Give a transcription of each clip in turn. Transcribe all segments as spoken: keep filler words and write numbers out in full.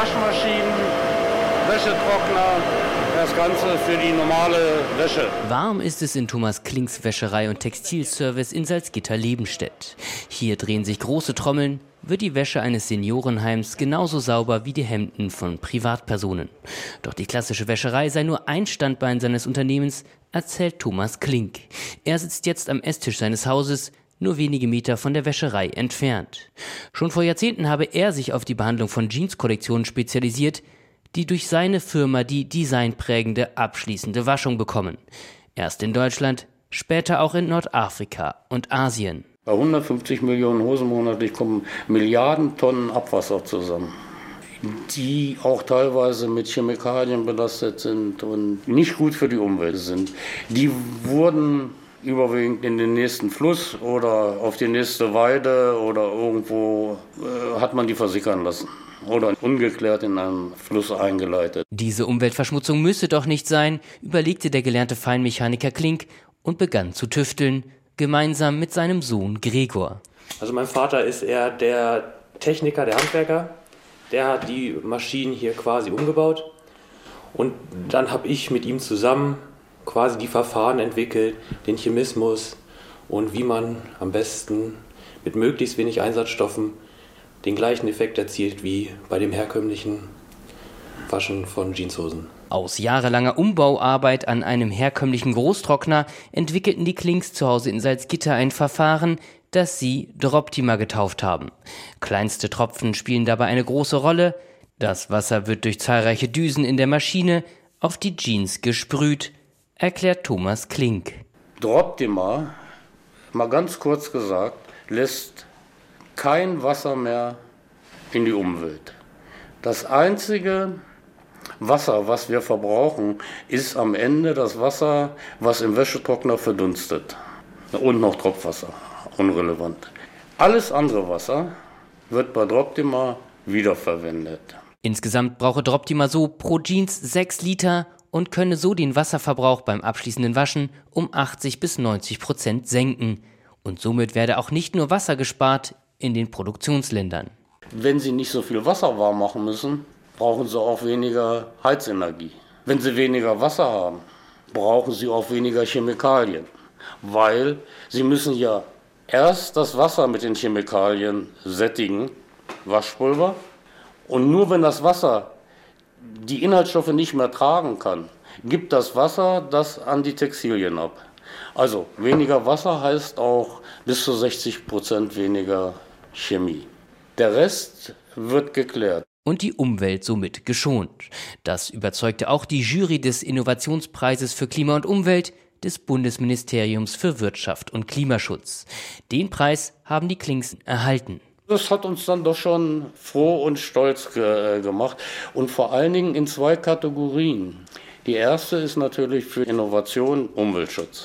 Waschmaschinen, Wäschetrockner, das Ganze für die normale Wäsche. Warm ist es in Thomas Klinks Wäscherei und Textilservice in Salzgitter-Lebenstedt. Hier drehen sich große Trommeln, wird die Wäsche eines Seniorenheims genauso sauber wie die Hemden von Privatpersonen. Doch die klassische Wäscherei sei nur ein Standbein seines Unternehmens, erzählt Thomas Klink. Er sitzt jetzt am Esstisch seines Hauses, nur wenige Meter von der Wäscherei entfernt. Schon vor Jahrzehnten habe er sich auf die Behandlung von Jeans-Kollektionen spezialisiert, die durch seine Firma die designprägende abschließende Waschung bekommen. Erst in Deutschland, später auch in Nordafrika und Asien. Bei hundertfünfzig Millionen Hosen monatlich kommen Milliarden Tonnen Abwasser zusammen, die auch teilweise mit Chemikalien belastet sind und nicht gut für die Umwelt sind. Die wurden überwiegend in den nächsten Fluss oder auf die nächste Weide oder irgendwo äh, hat man die versickern lassen oder ungeklärt in einen Fluss eingeleitet. Diese Umweltverschmutzung müsse doch nicht sein, überlegte der gelernte Feinmechaniker Klink und begann zu tüfteln, gemeinsam mit seinem Sohn Gregor. Also mein Vater ist eher der Techniker, der Handwerker. Der hat die Maschinen hier quasi umgebaut. Und dann habe ich mit ihm zusammen quasi die Verfahren entwickelt, den Chemismus und wie man am besten mit möglichst wenig Einsatzstoffen den gleichen Effekt erzielt wie bei dem herkömmlichen Waschen von Jeanshosen. Aus jahrelanger Umbauarbeit an einem herkömmlichen Großtrockner entwickelten die Klinks zu Hause in Salzgitter ein Verfahren, das sie Droptima getauft haben. Kleinste Tropfen spielen dabei eine große Rolle. Das Wasser wird durch zahlreiche Düsen in der Maschine auf die Jeans gesprüht, erklärt Thomas Klink. Droptima, mal ganz kurz gesagt, lässt kein Wasser mehr in die Umwelt. Das einzige Wasser, was wir verbrauchen, ist am Ende das Wasser, was im Wäschetrockner verdunstet. Und noch Tropfwasser, unrelevant. Alles andere Wasser wird bei Droptima wiederverwendet. Insgesamt brauche Droptima so pro Jeans sechs Liter und könne so den Wasserverbrauch beim abschließenden Waschen um achtzig bis neunzig Prozent senken. Und somit werde auch nicht nur Wasser gespart in den Produktionsländern. Wenn Sie nicht so viel Wasser warm machen müssen, brauchen Sie auch weniger Heizenergie. Wenn Sie weniger Wasser haben, brauchen Sie auch weniger Chemikalien, weil Sie müssen ja erst das Wasser mit den Chemikalien sättigen, Waschpulver, und nur wenn das Wasser die Inhaltsstoffe nicht mehr tragen kann, gibt das Wasser das an die Textilien ab. Also weniger Wasser heißt auch bis zu sechzig Prozent weniger Chemie. Der Rest wird geklärt. Und die Umwelt somit geschont. Das überzeugte auch die Jury des Innovationspreises für Klima und Umwelt des Bundesministeriums für Wirtschaft und Klimaschutz. Den Preis haben die Klinks erhalten. Das hat uns dann doch schon froh und stolz ge- gemacht und vor allen Dingen in zwei Kategorien. Die erste ist natürlich für Innovation, Umweltschutz.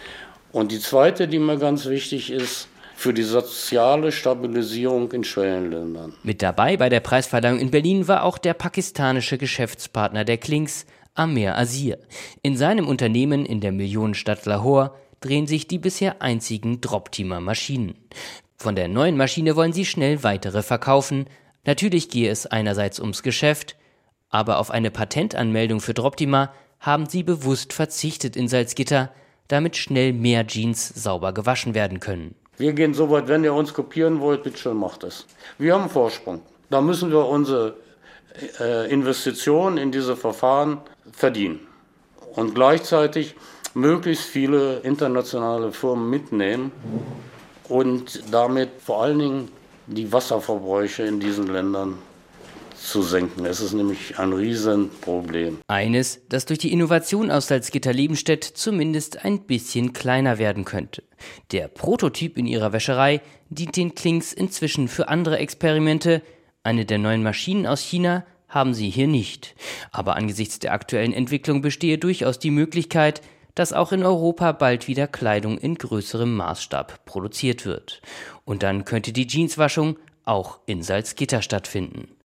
Und die zweite, die mir ganz wichtig ist, für die soziale Stabilisierung in Schwellenländern. Mit dabei bei der Preisverleihung in Berlin war auch der pakistanische Geschäftspartner der Klinks, Amer Azir. In seinem Unternehmen in der Millionenstadt Lahore drehen sich die bisher einzigen Droptima-Maschinen. Von der neuen Maschine wollen sie schnell weitere verkaufen. Natürlich gehe es einerseits ums Geschäft, aber auf eine Patentanmeldung für Droptima haben sie bewusst verzichtet in Salzgitter, damit schnell mehr Jeans sauber gewaschen werden können. Wir gehen so weit, wenn ihr uns kopieren wollt, bitte schön, macht es. Wir haben einen Vorsprung. Da müssen wir unsere äh, Investitionen in diese Verfahren verdienen. Und gleichzeitig möglichst viele internationale Firmen mitnehmen und damit vor allen Dingen die Wasserverbräuche in diesen Ländern zu senken. Es ist nämlich ein Riesenproblem. Eines, das durch die Innovation aus Salzgitter-Lebenstedt zumindest ein bisschen kleiner werden könnte. Der Prototyp in ihrer Wäscherei dient den Klinks inzwischen für andere Experimente. Eine der neuen Maschinen aus China haben sie hier nicht. Aber angesichts der aktuellen Entwicklung bestehe durchaus die Möglichkeit, dass auch in Europa bald wieder Kleidung in größerem Maßstab produziert wird. Und dann könnte die Jeanswaschung auch in Salzgitter stattfinden.